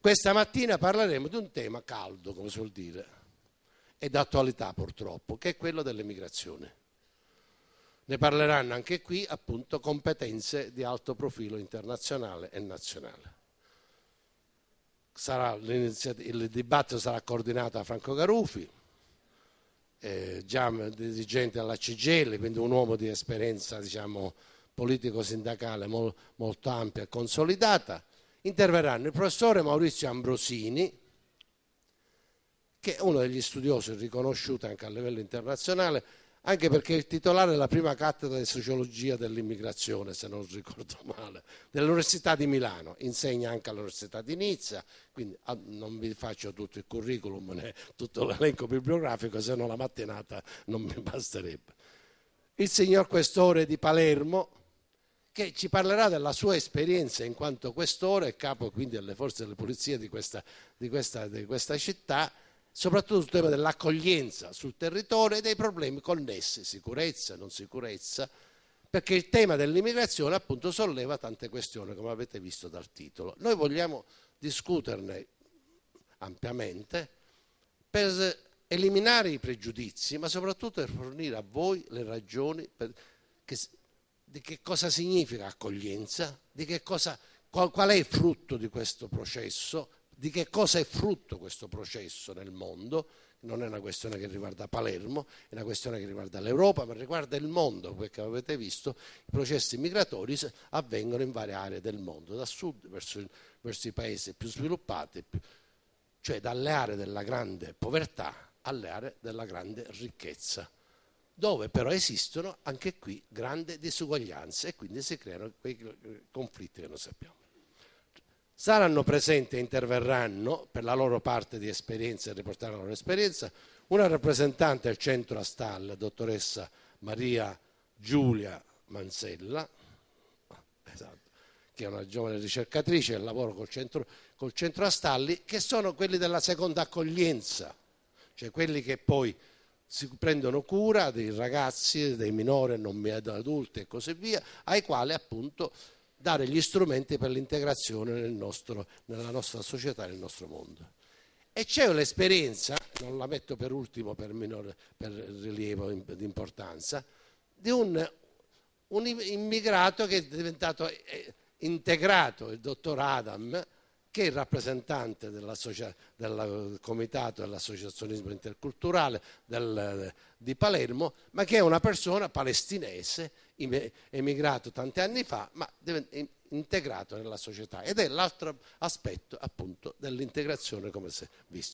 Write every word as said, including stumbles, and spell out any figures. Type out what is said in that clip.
Questa mattina parleremo di un tema caldo, come si vuol dire, e d'attualità purtroppo, che è quello dell'immigrazione. Ne parleranno anche qui, appunto, competenze di alto profilo internazionale e nazionale. Sarà il dibattito sarà coordinato da Franco Garufi, eh, già dirigente della C G I L, quindi un uomo di esperienza, diciamo, politico-sindacale mol, molto ampia e consolidata. Interverranno il professore Maurizio Ambrosini, che è uno degli studiosi riconosciuti anche a livello internazionale, anche perché è il titolare della prima cattedra di sociologia dell'immigrazione, se non ricordo male, dell'Università di Milano, insegna anche all'Università di Nizza, quindi non vi faccio tutto il curriculum né tutto l'elenco bibliografico, se no la mattinata non mi basterebbe. Il signor Questore di Palermo, che ci parlerà della sua esperienza in quanto questore e capo quindi delle forze delle polizie di questa, di questa, di questa città, soprattutto sul tema dell'accoglienza sul territorio e dei problemi connessi, sicurezza, non sicurezza, perché il tema dell'immigrazione appunto solleva tante questioni, come avete visto dal titolo. Noi vogliamo discuterne ampiamente per eliminare i pregiudizi, ma soprattutto per fornire a voi le ragioni per, che, di che cosa significa accoglienza, di che cosa, qual, qual è il frutto di questo processo, di che cosa è frutto questo processo nel mondo. Non è una questione che riguarda Palermo, è una questione che riguarda l'Europa, ma riguarda il mondo, perché avete visto i processi migratori avvengono in varie aree del mondo, da sud verso, verso i paesi più sviluppati, cioè dalle aree della grande povertà alle aree della grande ricchezza, dove però esistono anche qui grandi disuguaglianze e quindi si creano quei conflitti che noi sappiamo. Saranno presenti e interverranno per la loro parte di esperienza e riportare la loro esperienza una rappresentante del centro Astal, dottoressa Maria Giulia Mansella, esatto, che è una giovane ricercatrice che lavora col centro, col centro Astalli, che sono quelli della seconda accoglienza, cioè quelli che poi si prendono cura dei ragazzi, dei minori non adulti e così via, ai quali appunto dare gli strumenti per l'integrazione nel nostro, nella nostra società e nel nostro mondo. E c'è l'esperienza, non la metto per ultimo per, minore, per rilievo di importanza, di un, un immigrato che è diventato integrato, il dottor Adam, che è il rappresentante del comitato dell'associazionismo interculturale del, di Palermo, ma che è una persona palestinese, emigrato tanti anni fa, ma integrato nella società. Ed è l'altro aspetto appunto dell'integrazione come si è visto.